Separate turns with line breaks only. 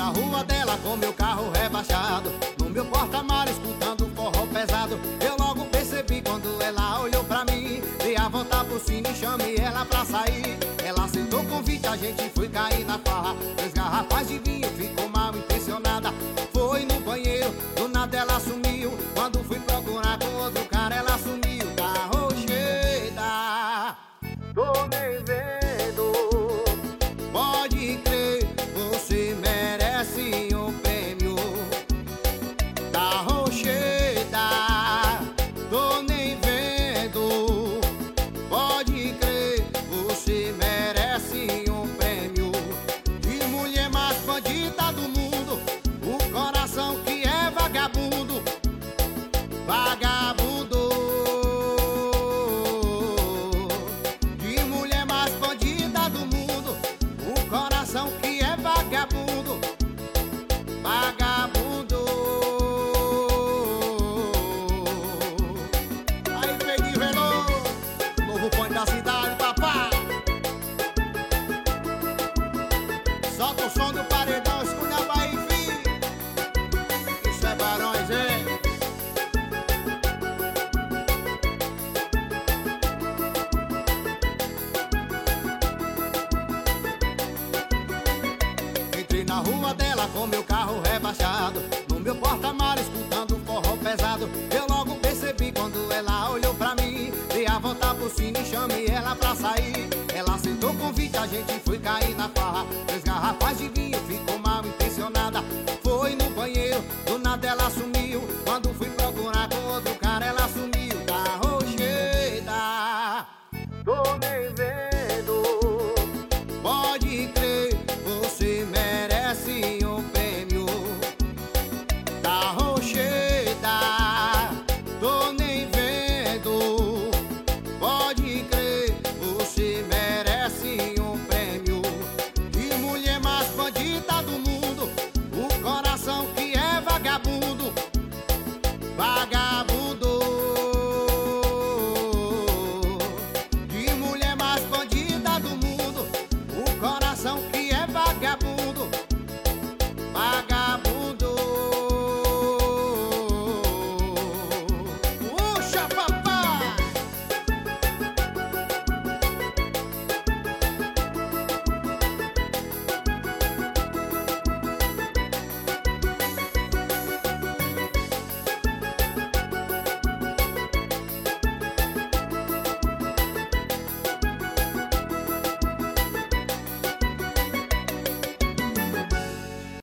na rua dela com meu carro rebaixado, no meu porta-malas escutando forró pesado. Eu logo percebi quando ela olhou pra mim, dei a volta pro cine e chamei ela pra sair. Ela aceitou o convite, a gente foi cair na farra. 3 garrafas de vinho, ficou mal intencionada. Foi no banheiro, do nada ela sumiu. Quando fui procurar com outro cara, ela sumiu. Tá rocheda, tô nem vendo. Pode crer, você merece um prêmio. Tá rocheda, tô nem vendo. Pode crer, você merece um prêmio. De mulher mais bandida do mundo, o coração que é vagabundo. Vagabundo. De mulher mais bandida do mundo, o coração que é vagabundo. Vagabundo. Aí, Pedro Veloso, novo ponto da cidade, papá. Solta o som do paredão, escuta a Bahia, filho. Isso é Barões, hein? Entrei na rua dela com meu carro rebaixado, no meu porta-malas escutando forró pesado. Eu logo percebi quando ela olhou pra mim, dei a volta pro cine e chamei ela pra sair. Ela aceitou o convite, a gente foi cair na farra.